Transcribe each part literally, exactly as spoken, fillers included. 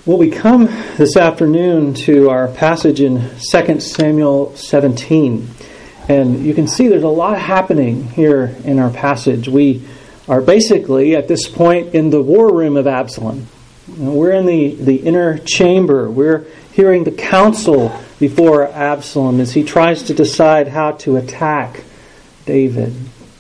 Well, we come this afternoon to our passage in Second Samuel seventeen. And you can see there's a lot happening here in our passage. We are basically, at this point, in the war room of Absalom. You know, we're in the, the inner chamber. We're hearing the counsel before Absalom as he tries to decide how to attack David.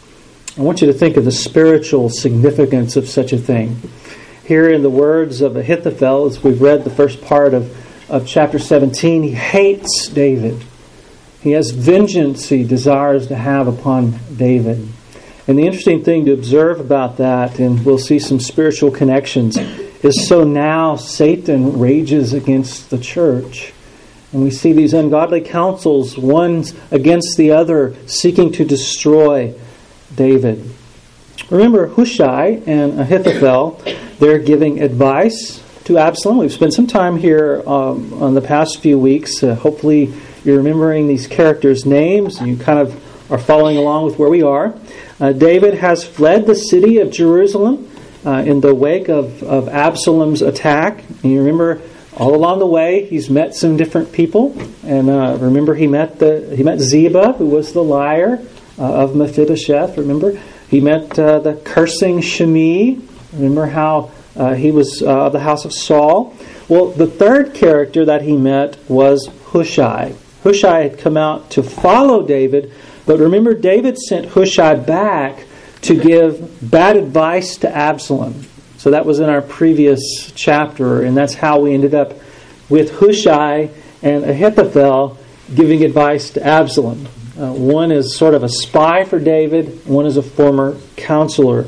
I want you to think of the spiritual significance of such a thing. Here in the words of Ahithophel, as we've read the first part of, of chapter seventeen, he hates David. He has vengeance he desires to have upon David. And the interesting thing to observe about that, and we'll see some spiritual connections, is so now Satan rages against the church. And we see these ungodly counsels, one against the other, seeking to destroy David. Remember, Hushai and Ahithophel, they're giving advice to Absalom. We've spent some time here um, on the past few weeks. Uh, hopefully you're remembering these characters' names and you kind of are following along with where we are. Uh, David has fled the city of Jerusalem uh, in the wake of, of Absalom's attack. And you remember, all along the way, he's met some different people. And uh, remember, he met the he met Ziba, who was the liar uh, of Mephibosheth. Remember, he met uh, the cursing Shimei. Remember how uh, he was uh, of the house of Saul. Well, the third character that he met was Hushai. Hushai had come out to follow David, but remember, David sent Hushai back to give bad advice to Absalom. So that was in our previous chapter, and that's how we ended up with Hushai and Ahithophel giving advice to Absalom. Uh, one is sort of a spy for David, one is a former counselor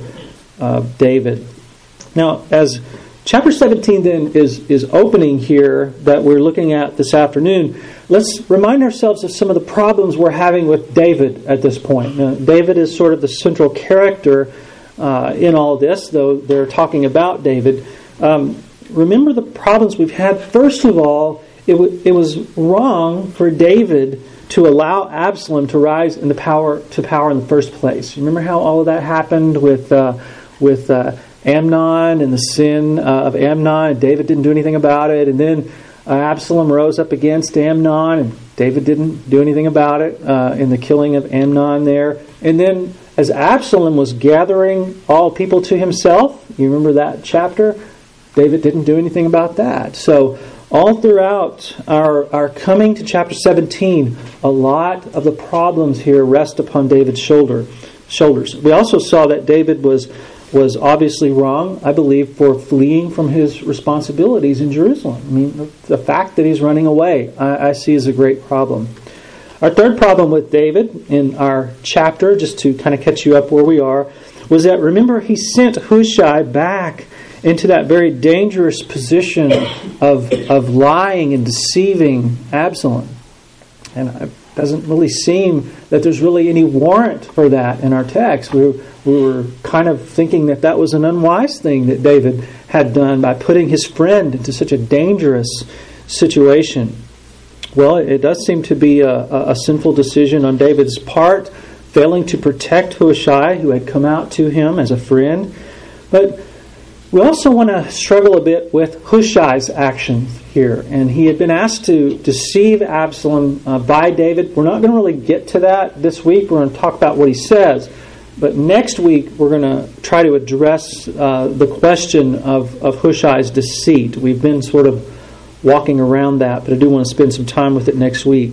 of David. Now, as chapter seventeen then is, is opening here that we're looking at this afternoon, let's remind ourselves of some of the problems we're having with David at this point. Now, David is sort of the central character uh, in all this, though they're talking about David. Um, remember the problems we've had. First of all, it, w- it was wrong for David to allow Absalom to rise in the power to power in the first place. Remember how all of that happened with uh, with uh, Amnon and the sin uh, of Amnon. David didn't do anything about it, and then uh, Absalom rose up against Amnon, and David didn't do anything about it uh, in the killing of Amnon there. And then, as Absalom was gathering all people to himself, you remember that chapter? David didn't do anything about that. So, all throughout our, our coming to chapter seventeen, a lot of the problems here rest upon David's shoulder, shoulders. We also saw that David was, was obviously wrong, I believe, for fleeing from his responsibilities in Jerusalem. I mean, the, the fact that he's running away, I, I see as a great problem. Our third problem with David in our chapter, just to kind of catch you up where we are, was that, remember, he sent Hushai back into that very dangerous position of of lying and deceiving Absalom. And it doesn't really seem that there's really any warrant for that in our text. We were, we were kind of thinking that that was an unwise thing that David had done by putting his friend into such a dangerous situation. Well, it does seem to be a, a, a sinful decision on David's part, failing to protect Hushai, who had come out to him as a friend. But we also want to struggle a bit with Hushai's actions here. And he had been asked to deceive Absalom uh, by David. We're not going to really get to that this week. We're going to talk about what he says. But next week, we're going to try to address uh, the question of, of Hushai's deceit. We've been sort of walking around that, but I do want to spend some time with it next week.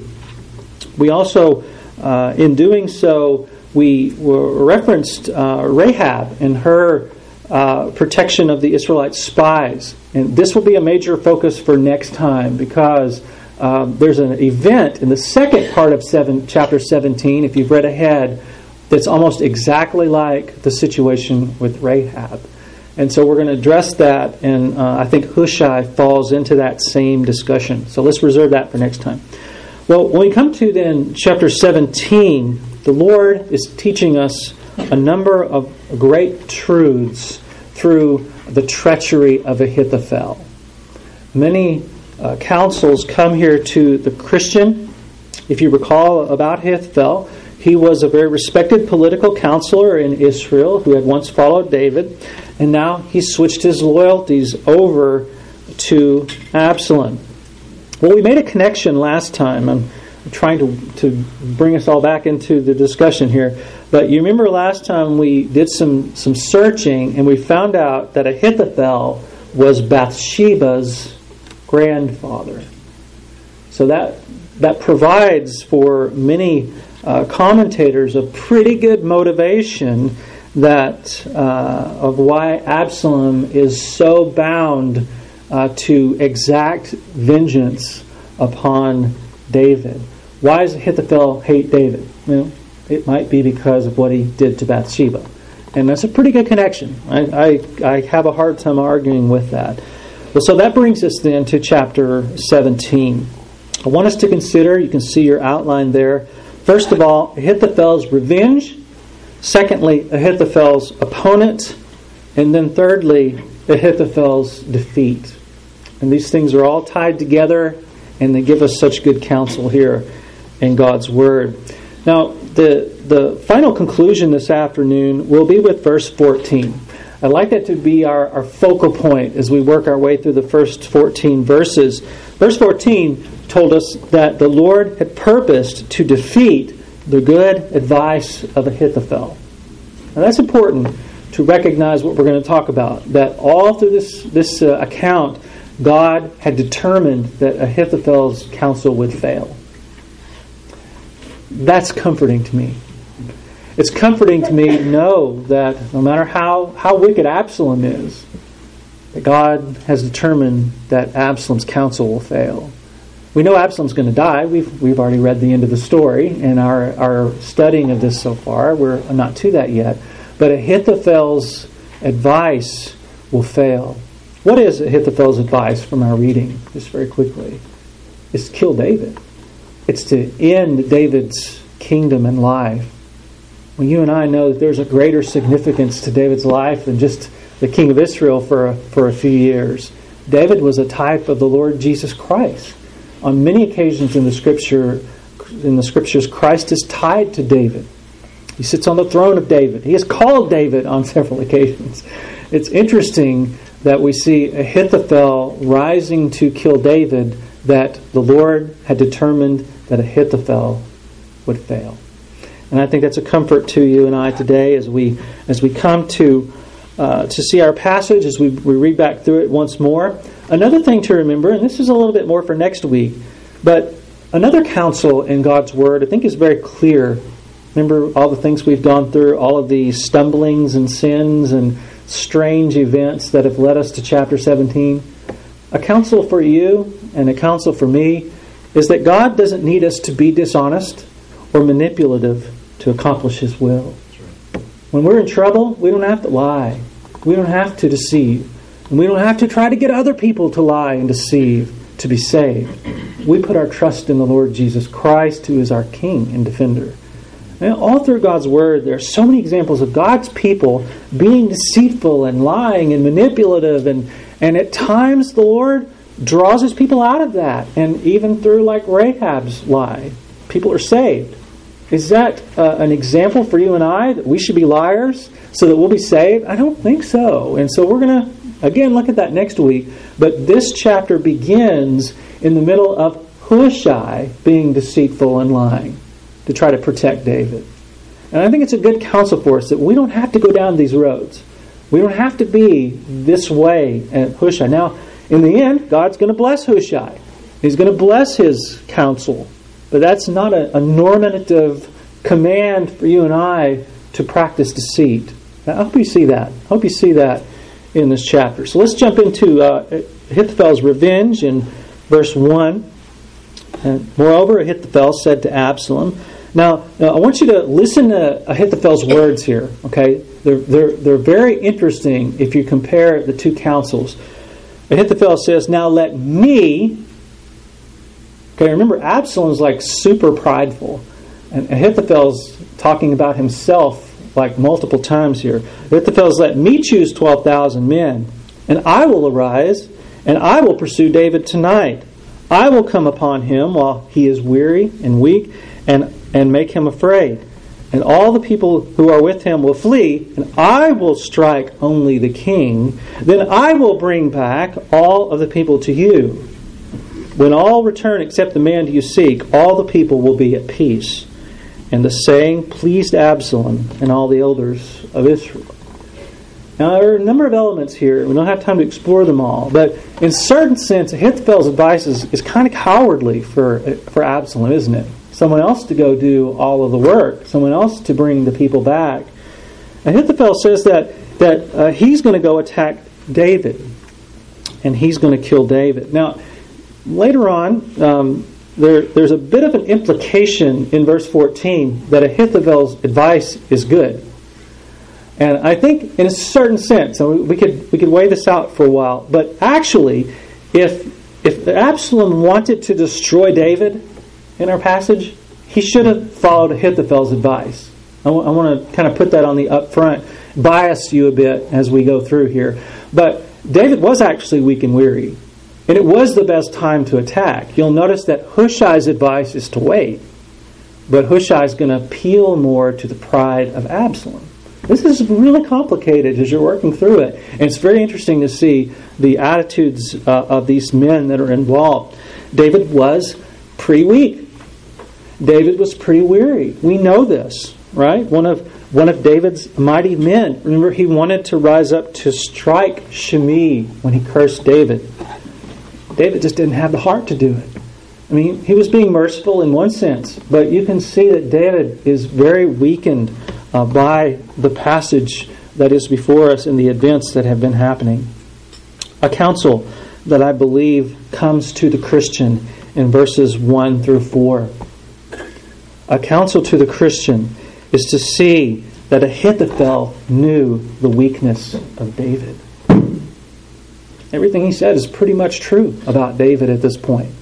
We also, uh, in doing so, we were referenced uh, Rahab and her Uh, protection of the Israelite spies. And this will be a major focus for next time because um, there's an event in the second part of seven, chapter seventeen, if you've read ahead, that's almost exactly like the situation with Rahab. And so we're going to address that, and uh, I think Hushai falls into that same discussion. So let's reserve that for next time. Well, when we come to then chapter seventeen, the Lord is teaching us a number of great truths through the treachery of Ahithophel. Many uh, counsels come here to the Christian. If you recall about Ahithophel, he was a very respected political counselor in Israel who had once followed David, and now he switched his loyalties over to Absalom. Well, we made a connection last time. I'm trying to, to bring us all back into the discussion here. But you remember last time we did some, some searching and we found out that Ahithophel was Bathsheba's grandfather. So that that provides for many uh, commentators a pretty good motivation that uh, of why Absalom is so bound uh, to exact vengeance upon David. Why does Ahithophel hate David? Well, it might be because of what he did to Bathsheba. And that's a pretty good connection. I, I, I have a hard time arguing with that. Well, so that brings us then to chapter seventeen. I want us to consider, you can see your outline there, first of all, Ahithophel's revenge. Secondly, Ahithophel's opponent. And then thirdly, Ahithophel's defeat. And these things are all tied together, and they give us such good counsel here in God's Word. Now, the, the final conclusion this afternoon will be with verse fourteen. I'd like that to be our, our focal point as we work our way through the first fourteen verses. Verse fourteen told us that the Lord had purposed to defeat the good advice of Ahithophel. Now that's important to recognize what we're going to talk about. That all through this, this uh, account, God had determined that Ahithophel's counsel would fail. That's comforting to me. It's comforting to me to know that no matter how, how wicked Absalom is, that God has determined that Absalom's counsel will fail. We know Absalom's going to die. We've we've already read the end of the story in our, our studying of this so far. We're not to that yet. But Ahithophel's advice will fail. What is Ahithophel's advice from our reading? Just very quickly. It's to kill David. It's to end David's kingdom and life. Well, you and I know that there's a greater significance to David's life than just the king of Israel for a, for a few years. David was a type of the Lord Jesus Christ. On many occasions in the Scripture, in the Scriptures, Christ is tied to David. He sits on the throne of David. He is called David on several occasions. It's interesting that we see Ahithophel rising to kill David, that the Lord had determined that Ahithophel would fail. And I think that's a comfort to you and I today as we as we come to uh, to see our passage, as we, we read back through it once more. Another thing to remember, and this is a little bit more for next week, but another counsel in God's Word I think is very clear. Remember all the things we've gone through, all of the stumblings and sins and strange events that have led us to chapter seventeen. A counsel for you and a counsel for me is that God doesn't need us to be dishonest or manipulative to accomplish His will. When we're in trouble, we don't have to lie. We don't have to deceive. And we don't have to try to get other people to lie and deceive to be saved. We put our trust in the Lord Jesus Christ, who is our King and Defender. And all through God's Word, there are so many examples of God's people being deceitful and lying and manipulative. And, and at times the Lord draws His people out of that. And even through like Rahab's lie, people are saved. Is that uh, an example for you and I that we should be liars so that we'll be saved? I don't think so. And so we're going to, again, look at that next week. But this chapter begins in the middle of Hushai being deceitful and lying to try to protect David. And I think it's a good counsel for us that we don't have to go down these roads. We don't have to be this way at Hushai. Now, in the end, God's going to bless Hushai. He's going to bless his counsel. But that's not a, a normative command for you and I to practice deceit. Now, I hope you see that. I hope you see that in this chapter. So let's jump into uh, Ahithophel's revenge in verse one. And moreover, Ahithophel said to Absalom. Now, now, I want you to listen to Ahithophel's words here. Okay, they're they're they're very interesting if you compare the two counsels. Ahithophel says, "Now let me." Okay, remember Absalom's like super prideful, and Ahithophel's talking about himself like multiple times here. Ahithophel's, "Let me choose twelve thousand men, and I will arise, and I will pursue David tonight. I will come upon him while he is weary and weak, and, and make him afraid. and all the people who are with him will flee, and I will strike only the king. Then I will bring back all of the people to you. When all return except the man you seek, all the people will be at peace." And the saying pleased Absalom and all the elders of Israel. Now, there are a number of elements here. We don't have time to explore them all. But in a certain sense, Ahithophel's advice is, is kind of cowardly for, for Absalom, isn't it? Someone else to go do all of the work. Someone else to bring the people back. Ahithophel says that, that uh, he's going to go attack David. And he's going to kill David. Now, later on, um, there, there's a bit of an implication in verse fourteen that Ahithophel's advice is good. And I think in a certain sense, and we could we could weigh this out for a while, but actually, if if Absalom wanted to destroy David in our passage, he should have followed Ahithophel's advice. I, w- I want to kind of put that on the up front, bias you a bit as we go through here. But David was actually weak and weary, and it was the best time to attack. You'll notice that Hushai's advice is to wait, but Hushai is going to appeal more to the pride of Absalom. This is really complicated as you're working through it. And it's very interesting to see the attitudes uh, of these men that are involved. David was pretty weak. David was pretty weary. We know this, right? One of one of David's mighty men. Remember, he wanted to rise up to strike Shimei when he cursed David. David just didn't have the heart to do it. I mean, he was being merciful in one sense, but you can see that David is very weakened Uh, by the passage that is before us and the events that have been happening. A counsel that I believe comes to the Christian in verses one through four. A counsel to the Christian is to see that Ahithophel knew the weakness of David. Everything he said is pretty much true about David at this point.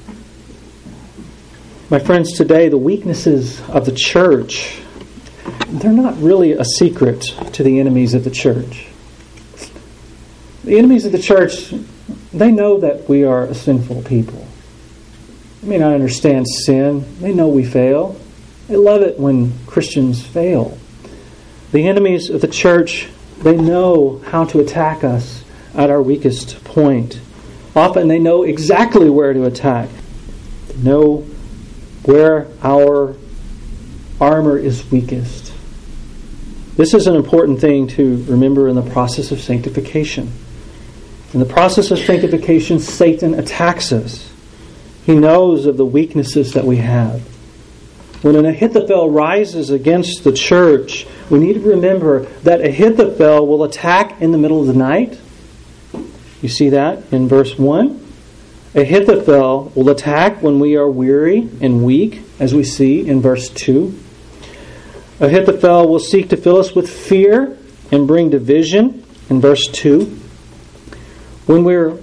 My friends, today the weaknesses of the church, they're not really a secret to the enemies of the church. The enemies of the church, they know that we are a sinful people. They may not understand sin. They know we fail. They love it when Christians fail. The enemies of the church, they know how to attack us at our weakest point. Often they know exactly where to attack. They know where our armor is weakest. This is an important thing to remember in the process of sanctification. In the process of sanctification, Satan attacks us. He knows of the weaknesses that we have. When an Ahithophel rises against the church, we need to remember that Ahithophel will attack in the middle of the night. You see that in verse one. Ahithophel will attack when we are weary and weak, as we see in verse two. Ahithophel will seek to fill us with fear and bring division in verse two. When we're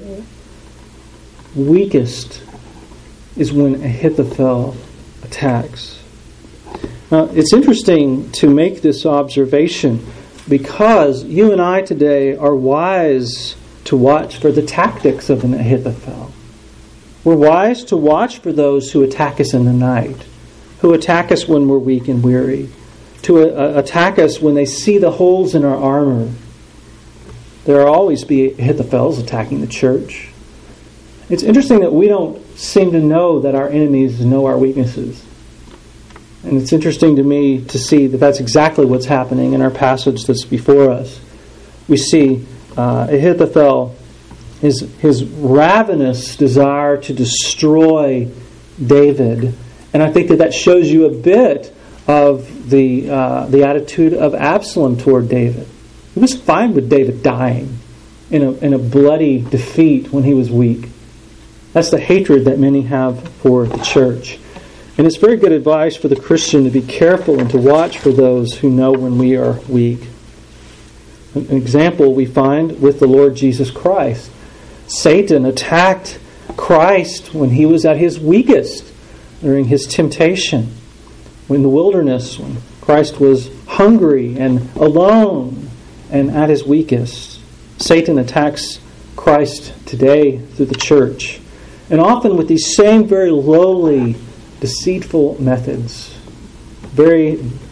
weakest is when Ahithophel attacks. Now, it's interesting to make this observation because you and I today are wise to watch for the tactics of an Ahithophel. We're wise to watch for those who attack us in the night, who attack us when we're weak and weary, to uh, attack us when they see the holes in our armor. There will always be Ahithophels attacking the church. It's interesting that we don't seem to know that our enemies know our weaknesses. And it's interesting to me to see that that's exactly what's happening in our passage that's before us. We see uh, Ahithophel, his, his ravenous desire to destroy David. And I think that that shows you a bit of the uh, the attitude of Absalom toward David. He was fine with David dying in a, in a bloody defeat when he was weak. That's the hatred that many have for the church. And it's very good advice for the Christian to be careful and to watch for those who know when we are weak. An example we find with the Lord Jesus Christ. Satan attacked Christ when he was at his weakest during his temptation. In the wilderness, when Christ was hungry and alone and at his weakest. Satan attacks Christ today through the church. And often with these same very lowly, deceitful methods. Very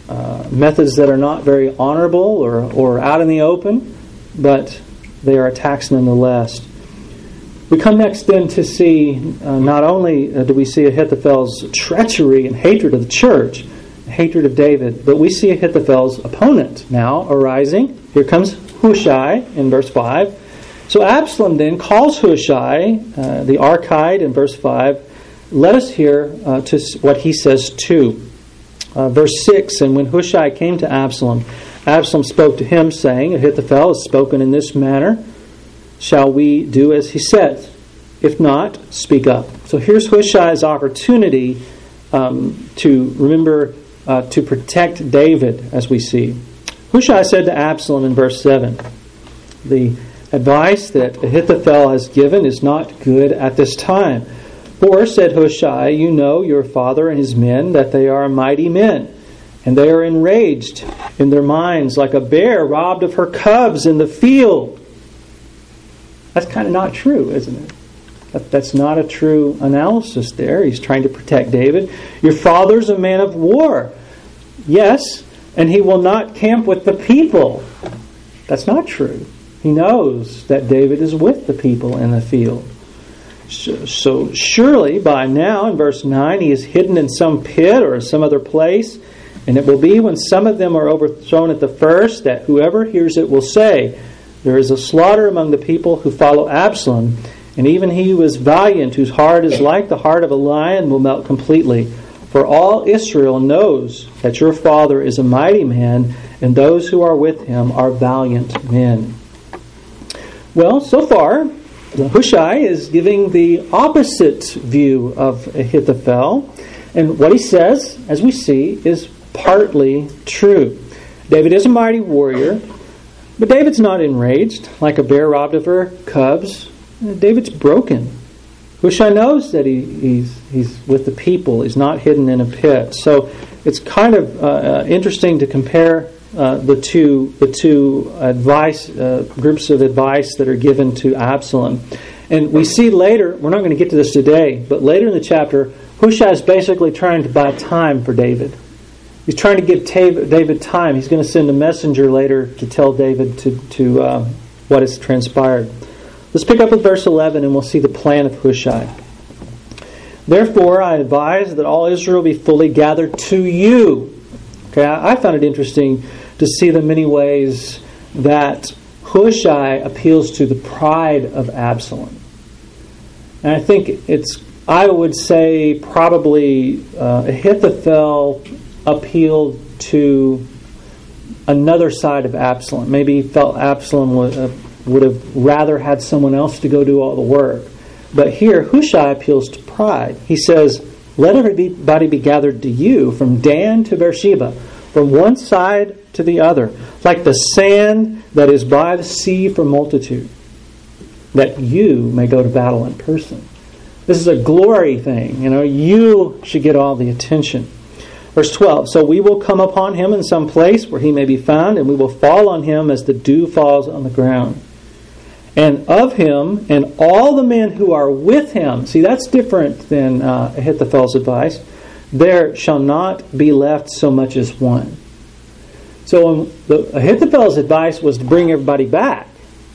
uh, methods that are not very honorable or, or out in the open, but they are attacks nonetheless. We come next then to see, uh, not only uh, do we see Ahithophel's treachery and hatred of the church, hatred of David, but we see Ahithophel's opponent now arising. Here comes Hushai in verse five. So Absalom then calls Hushai, uh, the Archite, in verse five. Let us hear uh, to what he says too. Uh, verse six, and when Hushai came to Absalom, Absalom spoke to him, saying, Ahithophel has spoken in this manner. Shall we do as he says? If not, speak up. So here's Hushai's opportunity um, to remember uh, to protect David, as we see. Hushai said to Absalom in verse seven, the advice that Ahithophel has given is not good at this time. For, said Hushai, you know your father and his men, that they are mighty men, and they are enraged in their minds like a bear robbed of her cubs in the field. That's kind of not true, isn't it? That, that's not a true analysis there. He's trying to protect David. Your father's a man of war. Yes, and he will not camp with the people. That's not true. He knows that David is with the people in the field. So, so surely by now, in verse nine, he is hidden in some pit or some other place. And it will be when some of them are overthrown at the first that whoever hears it will say, there is a slaughter among the people who follow Absalom, and even he who is valiant, whose heart is like the heart of a lion, will melt completely. For all Israel knows that your father is a mighty man, and those who are with him are valiant men. Well, so far, Hushai is giving the opposite view of Ahithophel. And what he says, as we see, is partly true. David is a mighty warrior, but David's not enraged like a bear robbed of her cubs. David's broken. Hushai knows that he, he's he's with the people. He's not hidden in a pit. So it's kind of uh, uh, interesting to compare uh, the two the two advice uh, groups of advice that are given to Absalom. And we see later, we're not going to get to this today, but later in the chapter, Hushai is basically trying to buy time for David. He's trying to give David time. He's going to send a messenger later to tell David to, to uh, what has transpired. Let's pick up with verse eleven and we'll see the plan of Hushai. Therefore, I advise that all Israel be fully gathered to you. Okay, I, I found it interesting to see the many ways that Hushai appeals to the pride of Absalom. And I think it's, I would say, probably uh, Ahithophel appealed to another side of Absalom. Maybe he felt Absalom would, uh, would have rather had someone else to go do all the work. But here, Hushai appeals to pride. He says, let everybody be gathered to you from Dan to Beersheba, from one side to the other, like the sand that is by the sea for multitude, that you may go to battle in person. This is a glory thing. You know, you should get all the attention. Verse twelve, so we will come upon him in some place where he may be found, and we will fall on him as the dew falls on the ground. And of him and all the men who are with him, see, that's different than uh, Ahithophel's advice, there shall not be left so much as one. So um, the, Ahithophel's advice was to bring everybody back.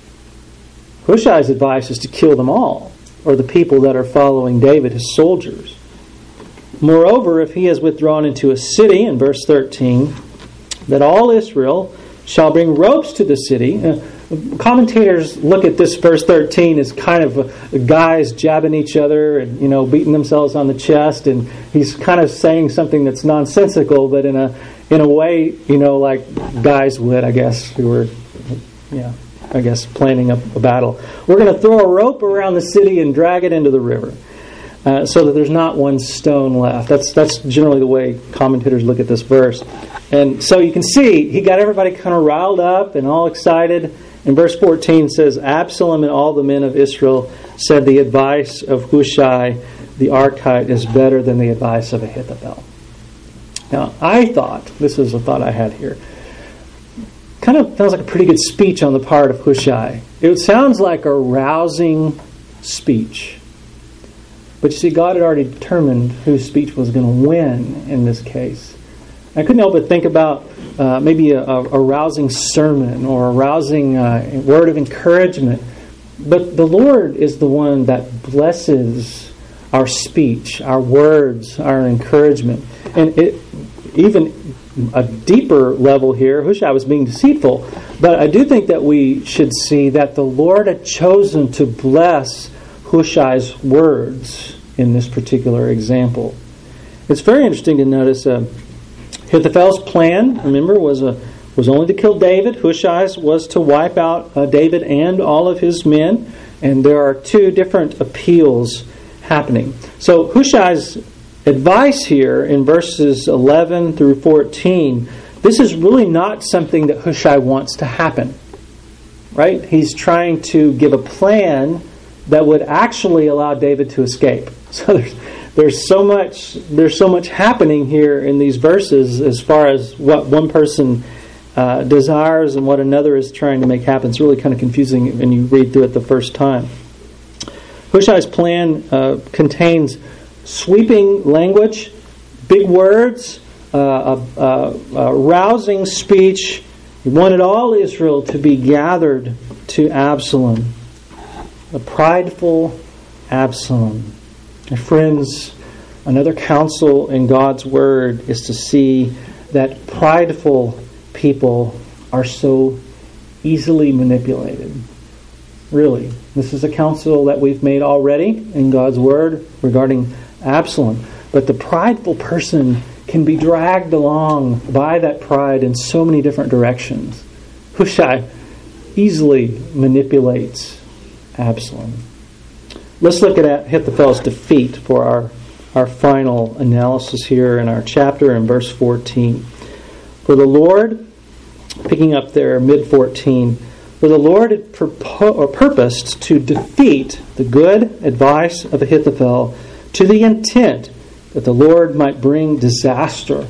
Hushai's advice is to kill them all, or the people that are following David, his soldiers. Moreover, if he has withdrawn into a city, in verse thirteen, that all Israel shall bring ropes to the city. Uh, commentators look at this verse thirteen as kind of uh, guys jabbing each other and, you know, beating themselves on the chest, and he's kind of saying something that's nonsensical, but in a in a way, you know, like guys would, I guess, who were, yeah, I guess, planning a, a battle. We're going to throw a rope around the city and drag it into the river. Uh, so that there's not one stone left. That's that's generally the way commentators look at this verse. And so you can see, he got everybody kind of riled up and all excited. And verse fourteen says, Absalom and all the men of Israel said the advice of Hushai the Archite is better than the advice of Ahithophel. Now, I thought, this is a thought I had here, kind of sounds like a pretty good speech on the part of Hushai. It sounds like a rousing speech. But you see, God had already determined whose speech was going to win in this case. I couldn't help but think about uh, maybe a, a, a rousing sermon or a rousing uh, word of encouragement. But the Lord is the one that blesses our speech, our words, our encouragement. And it, even a deeper level here, Hushai was being deceitful, but I do think that we should see that the Lord had chosen to bless Hushai's words in this particular example. It's very interesting to notice uh, Ahithophel's plan, remember, was a was only to kill David. Hushai's was to wipe out uh, David and all of his men. And there are two different appeals happening. So Hushai's advice here in verses eleven through fourteen, this is really not something that Hushai wants to happen. Right? He's trying to give a plan that would actually allow David to escape. So there's there's so much there's so much happening here in these verses as far as what one person uh, desires and what another is trying to make happen. It's really kind of confusing when you read through it the first time. Hushai's plan uh, contains sweeping language, big words, uh, a, a, a rousing speech. He wanted all Israel to be gathered to Absalom. A prideful Absalom. My friends, another counsel in God's Word is to see that prideful people are so easily manipulated. Really. This is a counsel that we've made already in God's Word regarding Absalom. But the prideful person can be dragged along by that pride in so many different directions. Hushai easily manipulates Absalom. Let's look at Ahithophel's defeat for our, our final analysis here in our chapter in verse fourteen. For the Lord, picking up there mid fourteen, for the Lord had purpo- or purposed to defeat the good advice of Ahithophel to the intent that the Lord might bring disaster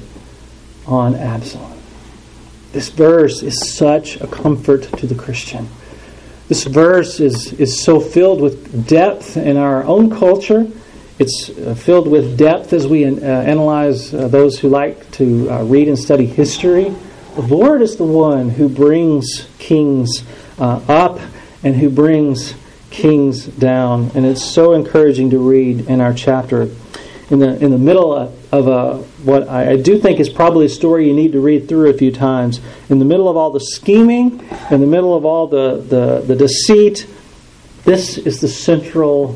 on Absalom. This verse is such a comfort to the Christian. This verse is, is so filled with depth in our own culture. It's uh, filled with depth as we uh, analyze uh, those who like to uh, read and study history. The Lord is the one who brings kings uh, up and who brings kings down. And it's so encouraging to read in our chapter. In the in the middle of a, what I, I do think is probably a story you need to read through a few times, in the middle of all the scheming, in the middle of all the, the, the deceit, this is the central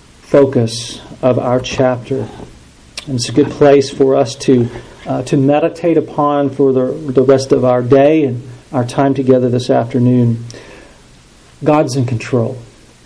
focus of our chapter. And it's a good place for us to uh, to meditate upon for the, the rest of our day and our time together this afternoon. God's in control.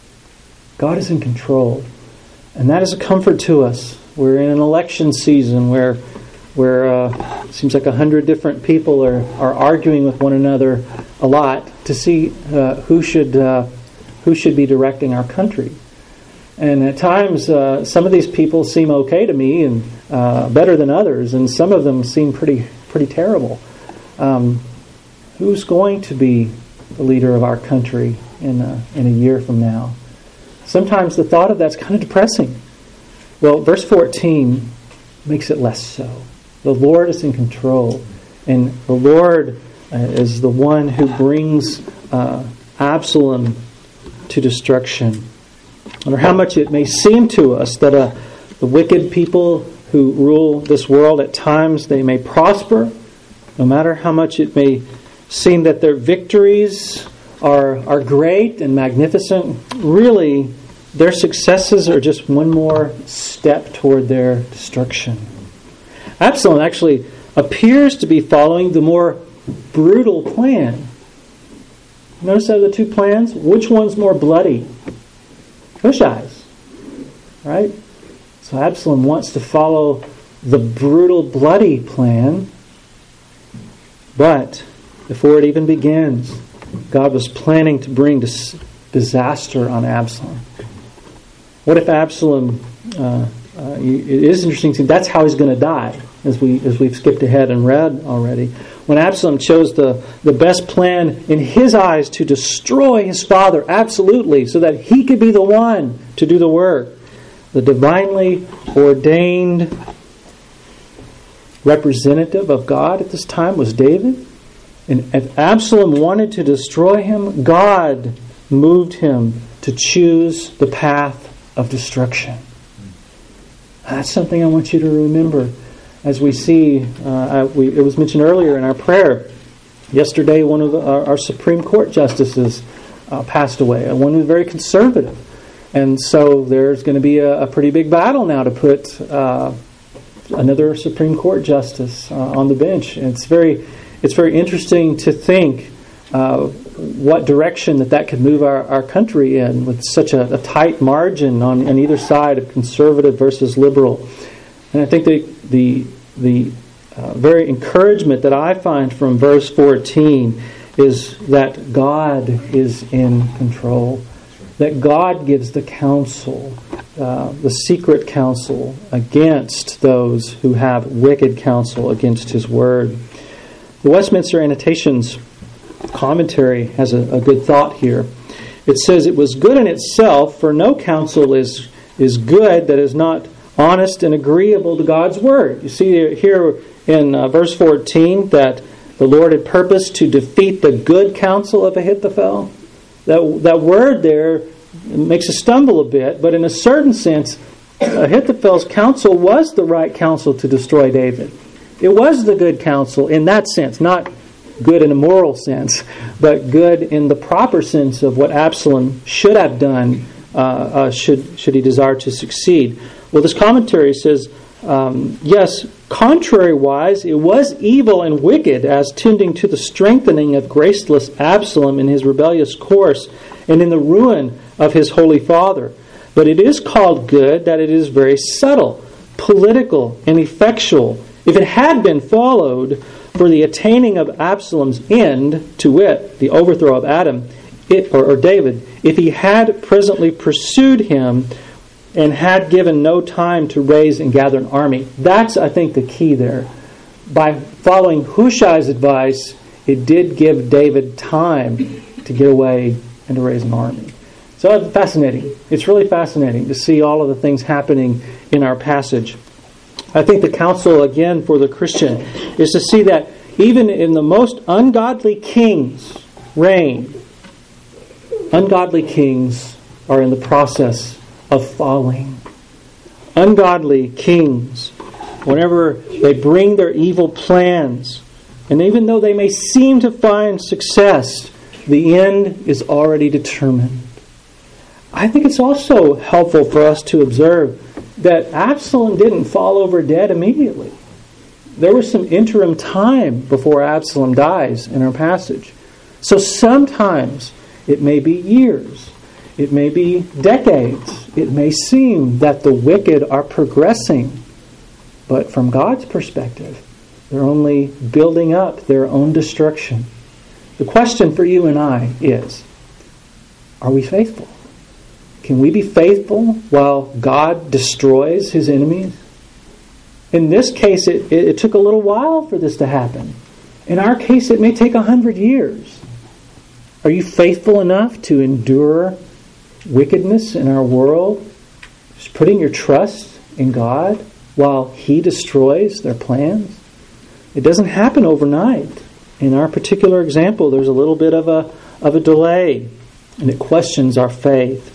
God is in control. And that is a comfort to us. We're in an election season where where uh, it seems like a hundred different people are, are arguing with one another a lot to see uh, who should uh, who should be directing our country. And at times, uh, some of these people seem okay to me and uh, better than others, and some of them seem pretty pretty terrible. Um, who's going to be the leader of our country in a, in a year from now? Sometimes the thought of that's kind of depressing. Well, verse fourteen makes it less so. The Lord is in control, and the Lord uh, is the one who brings uh, Absalom to destruction. No matter how much it may seem to us that uh, the wicked people who rule this world, at times they may prosper, no matter how much it may seem that their victories are are great and magnificent, really their successes are just one more step toward their destruction. Absalom actually appears to be following the more brutal plan. Notice out of the two plans, which one's more bloody? Hushai's. Right? So Absalom wants to follow the brutal, bloody plan. But before it even begins, God was planning to bring dis- disaster on Absalom. What if Absalom, uh, uh, it is interesting to see, that's how he's going to die, as, we, as we've skipped ahead and read already. When Absalom chose the, the best plan in his eyes to destroy his father, absolutely, so that he could be the one to do the work. The divinely ordained representative of God at this time was David. And if Absalom wanted to destroy him, God moved him to choose the path of destruction. That's something I want you to remember as we see, uh, we, it was mentioned earlier in our prayer. Yesterday, one of the, our, our Supreme Court justices uh, passed away, and one who was very conservative. And so there's going to be a, a pretty big battle now to put uh, another Supreme Court justice uh, on the bench. And it's very, it's very interesting to think uh, what direction that that could move our, our country in, with such a, a tight margin on, on either side of conservative versus liberal. And I think the the the uh, very encouragement that I find from verse fourteen is that God is in control, that God gives the counsel, uh, the secret counsel against those who have wicked counsel against His Word. The Westminster Annotations commentary has a, a good thought here. It says, "It was good in itself, for no counsel is is good that is not honest and agreeable to God's Word." You see here in uh, verse fourteen that the Lord had purposed to defeat the good counsel of Ahithophel. That, that word there makes us stumble a bit, but in a certain sense, Ahithophel's counsel was the right counsel to destroy David. It was the good counsel in that sense, not good in a moral sense, but good in the proper sense of what Absalom should have done uh, uh, should, should he desire to succeed. Well, this commentary says, um, yes, contrary-wise, it was evil and wicked, as tending to the strengthening of graceless Absalom in his rebellious course and in the ruin of his holy father. But it is called good that it is very subtle, political, and effectual. If it had been followed for the attaining of Absalom's end, to wit, the overthrow of Adam, it, or, or David, if he had presently pursued him and had given no time to raise and gather an army. That's, I think, the key there. By following Hushai's advice, it did give David time to get away and to raise an army. So it's fascinating. It's really fascinating to see all of the things happening in our passage. I think the counsel, again, for the Christian is to see that even in the most ungodly king's reign, ungodly kings are in the process of falling. Ungodly kings, whenever they bring their evil plans, and even though they may seem to find success, the end is already determined. I think it's also helpful for us to observe that Absalom didn't fall over dead immediately. There was some interim time before Absalom dies in our passage. So sometimes it may be years. It may be decades. It may seem that the wicked are progressing. But from God's perspective, they're only building up their own destruction. The question for you and I is, are we faithful? Can we be faithful while God destroys His enemies? In this case, it, it, it took a little while for this to happen. In our case, it may take a hundred years. Are you faithful enough to endure wickedness in our world, just putting your trust in God while He destroys their plans? It doesn't happen overnight. In our particular example, there's a little bit of a of a delay, and it questions our faith.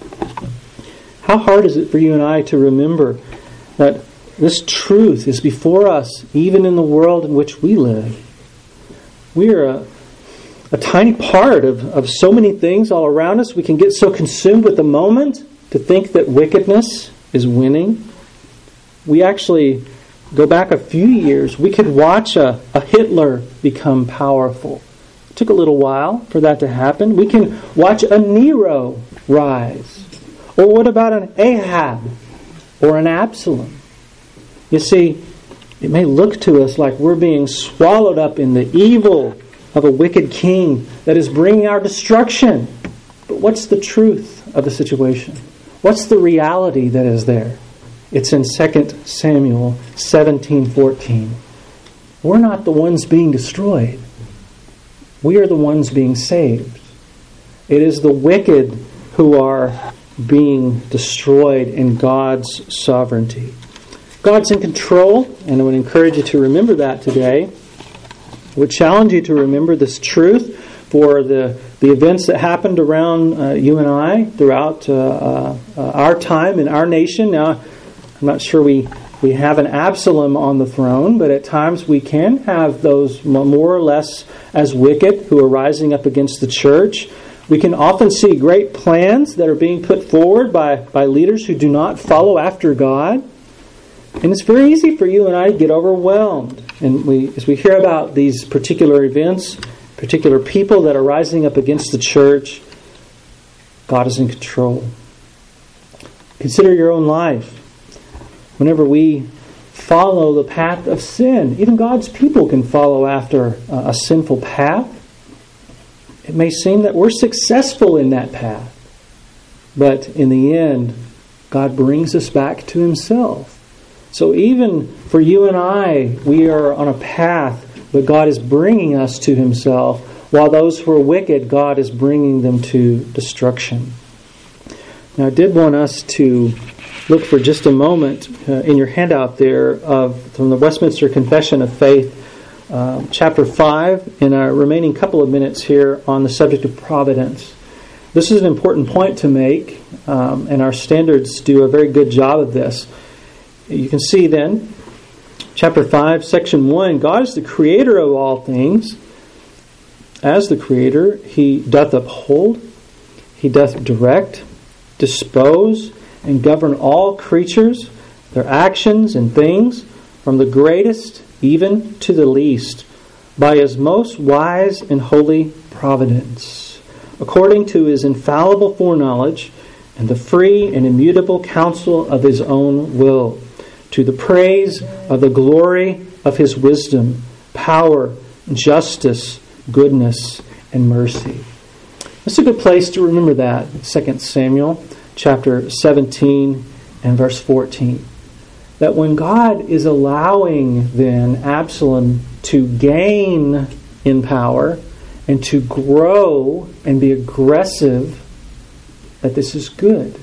How hard is it for you and I to remember that this truth is before us, even in the world in which we live? We are a A tiny part of, of so many things all around us. We can get so consumed with the moment to think that wickedness is winning. We actually go back a few years. We could watch a, a Hitler become powerful. It took a little while for that to happen. We can watch a Nero rise. Or what about an Ahab or an Absalom? You see, it may look to us like we're being swallowed up in the evil of a wicked king that is bringing our destruction. But what's the truth of the situation? What's the reality that is there? It's in Second Samuel seventeen fourteen. We're not the ones being destroyed. We are the ones being saved. It is the wicked who are being destroyed in God's sovereignty. God's in control, and I would encourage you to remember that today. I would challenge you to remember this truth for the, the events that happened around uh, you and I throughout uh, uh, uh, our time in our nation. Now, I'm not sure we, we have an Absalom on the throne, but at times we can have those more or less as wicked who are rising up against the church. We can often see great plans that are being put forward by, by leaders who do not follow after God. And it's very easy for you and I to get overwhelmed. And we, as we hear about these particular events, particular people that are rising up against the church, God is in control. Consider your own life. Whenever we follow the path of sin, even God's people can follow after a sinful path. It may seem that we're successful in that path, but in the end, God brings us back to Himself. So even for you and I, we are on a path, but God is bringing us to Himself, while those who are wicked, God is bringing them to destruction. Now, I did want us to look for just a moment uh, in your handout there of from the Westminster Confession of Faith, uh, chapter five, in our remaining couple of minutes here on the subject of providence. This is an important point to make, um, and our standards do a very good job of this. You can see then, chapter five, section one, God is the creator of all things. As the creator, He doth uphold, He doth direct, dispose, and govern all creatures, their actions and things, from the greatest even to the least, by His most wise and holy providence, according to His infallible foreknowledge and the free and immutable counsel of His own will, to the praise of the glory of His wisdom, power, justice, goodness, and mercy. That's a good place to remember that, Second Samuel chapter seventeen and verse fourteen. That when God is allowing then Absalom to gain in power and to grow and be aggressive, that this is good.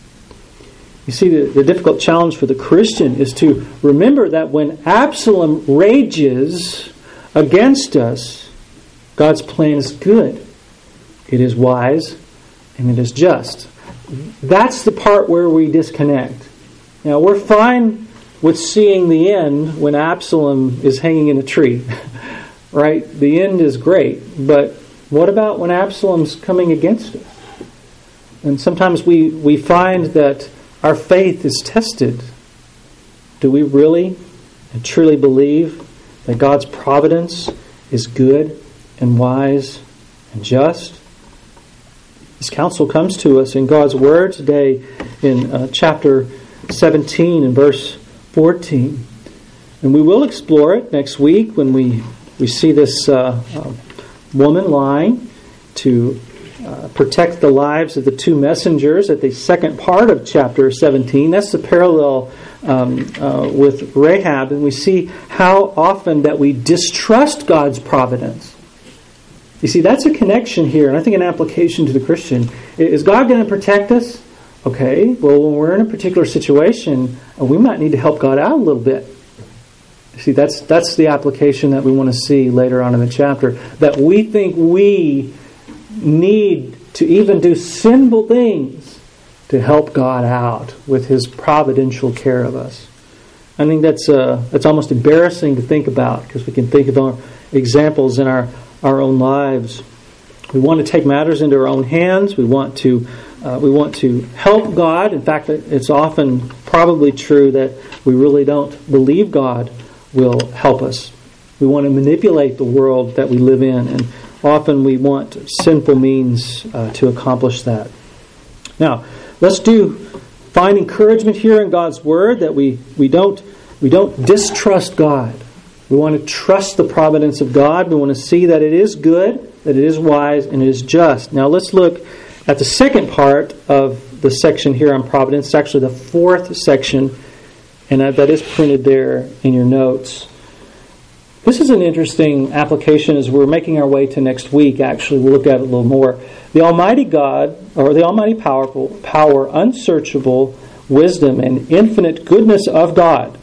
You see, the, the difficult challenge for the Christian is to remember that when Absalom rages against us, God's plan is good. It is wise and it is just. That's the part where we disconnect. Now, we're fine with seeing the end when Absalom is hanging in a tree. Right? The end is great. But what about when Absalom's coming against us? And sometimes we, we find that our faith is tested. Do we really and truly believe that God's providence is good and wise and just? This counsel comes to us in God's Word today in uh, chapter seventeen and verse fourteen. And we will explore it next week when we, we see this uh, uh, woman lying to uh, protect the lives of the two messengers at the second part of chapter seventeen. That's the parallel um, uh, with Rahab. And we see how often that we distrust God's providence. You see, that's a connection here, and I think an application to the Christian. Is God going to protect us? Okay, well, when we're in a particular situation, we might need to help God out a little bit. You see, that's that's the application that we want to see later on in the chapter. That we think we need to even do sinful things to help God out with His providential care of us. I think that's uh, that's almost embarrassing to think about, because we can think of our examples in our our own lives. We want to take matters into our own hands. We want to uh, we want to help God. In fact, it's often probably true that we really don't believe God will help us. We want to manipulate the world that we live in, and often we want sinful means uh, to accomplish that. Now, let's do find encouragement here in God's Word that we we don't we don't distrust God. We want to trust the providence of God. We want to see that it is good, that it is wise, and it is just. Now let's look at the second part of the section here on providence. It's actually the fourth section, and that is printed there in your notes. This is an interesting application as we're making our way to next week. Actually, we'll look at it a little more. The Almighty God, or the Almighty powerful power, unsearchable wisdom, and infinite goodness of God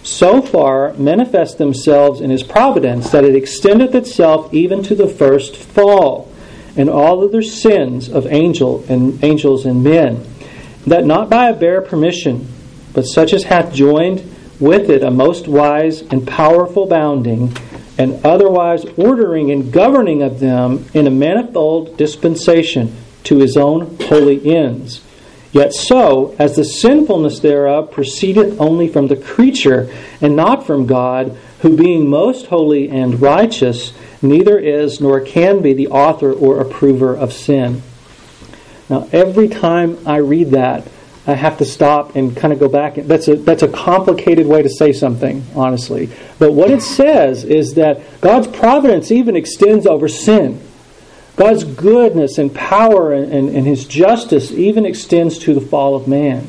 so far manifest themselves in His providence that it extendeth itself even to the first fall, and all other sins of angel and angels and men, that not by a bare permission, but such as hath joined with it a most wise and powerful bounding, and otherwise ordering and governing of them in a manifold dispensation to His own holy ends. Yet so, as the sinfulness thereof proceedeth only from the creature, and not from God, who being most holy and righteous, neither is nor can be the author or approver of sin. Now, every time I read that, I have to stop and kind of go back. That's a that's a complicated way to say something, honestly. But what it says is that God's providence even extends over sin. God's goodness and power and, and, and His justice even extends to the fall of man.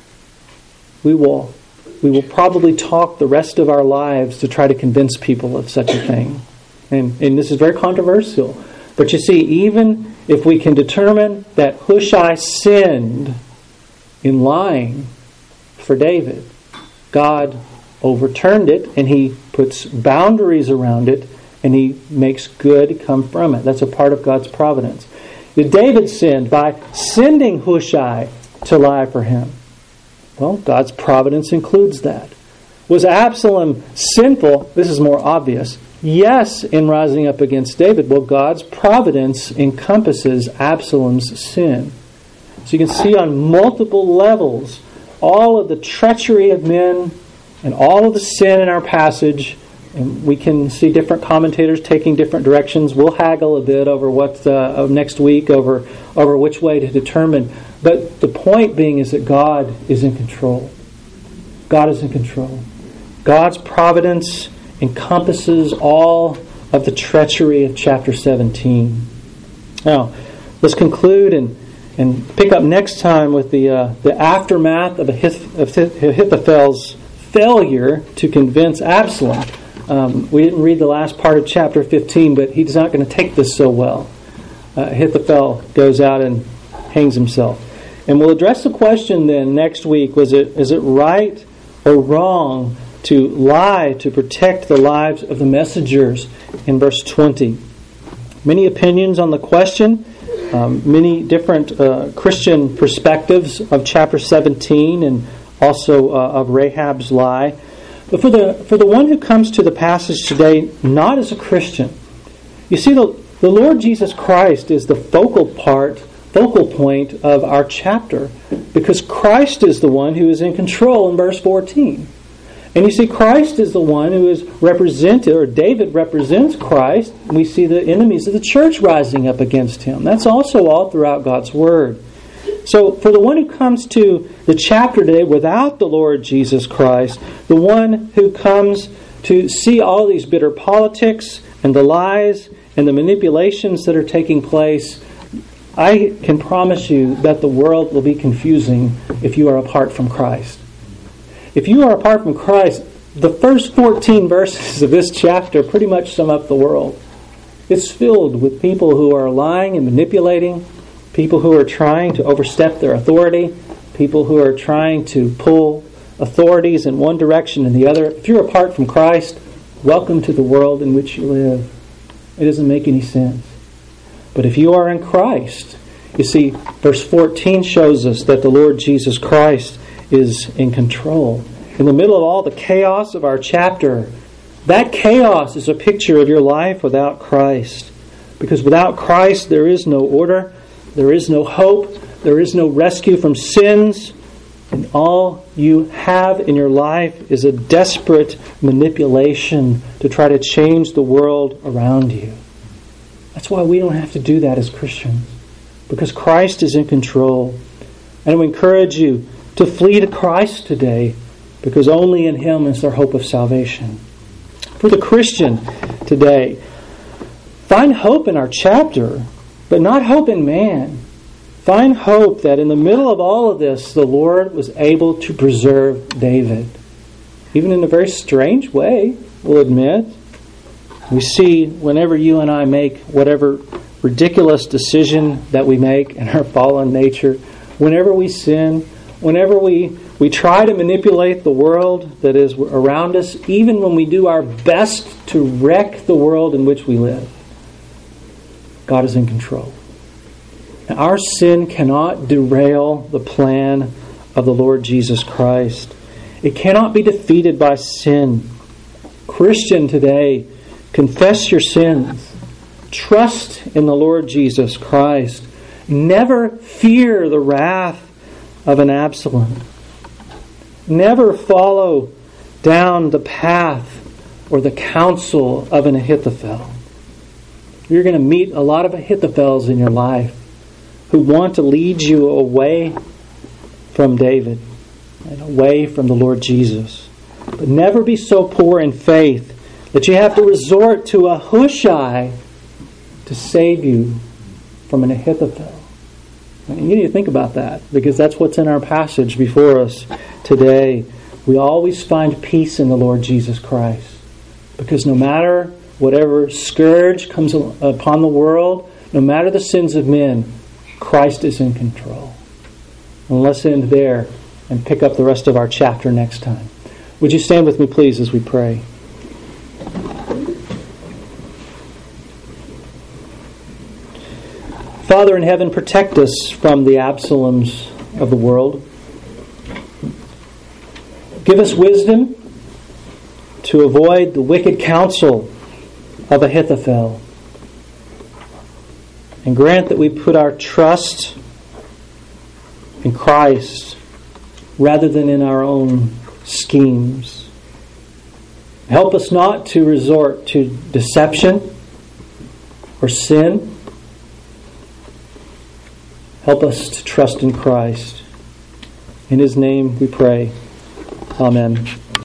We will we will probably talk the rest of our lives to try to convince people of such a thing. And, and this is very controversial. But you see, even if we can determine that Hushai sinned in lying for David, God overturned it, and He puts boundaries around it, and He makes good come from it. That's a part of God's providence. David sinned by sending Hushai to lie for him. Well, God's providence includes that. Was Absalom sinful? This is more obvious. Yes, in rising up against David. Well, God's providence encompasses Absalom's sin. So you can see on multiple levels all of the treachery of men and all of the sin in our passage. And we can see different commentators taking different directions. We'll haggle a bit over what uh, next week over over which way to determine. But the point being is that God is in control. God is in control. God's providence encompasses all of the treachery of chapter seventeen. Now, let's conclude and and pick up next time with the uh, the aftermath of Ahithophel's failure to convince Absalom. Um, we didn't read the last part of chapter fifteen, but he's not going to take this so well. Uh, Ahithophel goes out and hangs himself. And we'll address the question then next week, was it is it right or wrong to lie to protect the lives of the messengers in verse twenty? Many opinions on the question. Um, many different uh, Christian perspectives of chapter seventeen and also uh, of Rahab's lie. But for the for the one who comes to the passage today, not as a Christian, you see, the, the Lord Jesus Christ is the focal part, focal point of our chapter, because Christ is the one who is in control in verse fourteen. And you see, Christ is the one who is represented, or David represents Christ. We see the enemies of the church rising up against him. That's also all throughout God's Word. So for the one who comes to the chapter today without the Lord Jesus Christ, the one who comes to see all these bitter politics and the lies and the manipulations that are taking place, I can promise you that the world will be confusing if you are apart from Christ. If you are apart from Christ, the first fourteen verses of this chapter pretty much sum up the world. It's filled with people who are lying and manipulating, people who are trying to overstep their authority, people who are trying to pull authorities in one direction and the other. If you're apart from Christ, welcome to the world in which you live. It doesn't make any sense. But if you are in Christ, you see, verse fourteen shows us that the Lord Jesus Christ is in control. In the middle of all the chaos of our chapter, that chaos is a picture of your life without Christ. Because without Christ, there is no order, there is no hope, there is no rescue from sins, and all you have in your life is a desperate manipulation to try to change the world around you. That's why we don't have to do that as Christians, because Christ is in control. And we encourage you to flee to Christ today, because only in Him is there hope of salvation. For the Christian today, find hope in our chapter, but not hope in man. Find hope that in the middle of all of this, the Lord was able to preserve David. Even in a very strange way, we'll admit. We see whenever you and I make whatever ridiculous decision that we make in our fallen nature, whenever we sin, whenever we, we try to manipulate the world that is around us, even when we do our best to wreck the world in which we live, God is in control. Now, our sin cannot derail the plan of the Lord Jesus Christ. It cannot be defeated by sin. Christian today, confess your sins. Trust in the Lord Jesus Christ. Never fear the wrath of an Absalom. Never follow down the path or the counsel of an Ahithophel. You're going to meet a lot of Ahithophels in your life who want to lead you away from David and away from the Lord Jesus. But never be so poor in faith that you have to resort to a Hushai to save you from an Ahithophel. And you need to think about that, because that's what's in our passage before us today. We always find peace in the Lord Jesus Christ, because no matter whatever scourge comes upon the world, no matter the sins of men, Christ is in control. And let's end there and pick up the rest of our chapter next time. Would you stand with me, please, as we pray? Father in heaven, protect us from the Absaloms of the world. Give us wisdom to avoid the wicked counsel of Ahithophel. And grant that we put our trust in Christ rather than in our own schemes. Help us not to resort to deception or sin. Help us to trust in Christ. In His name we pray. Amen.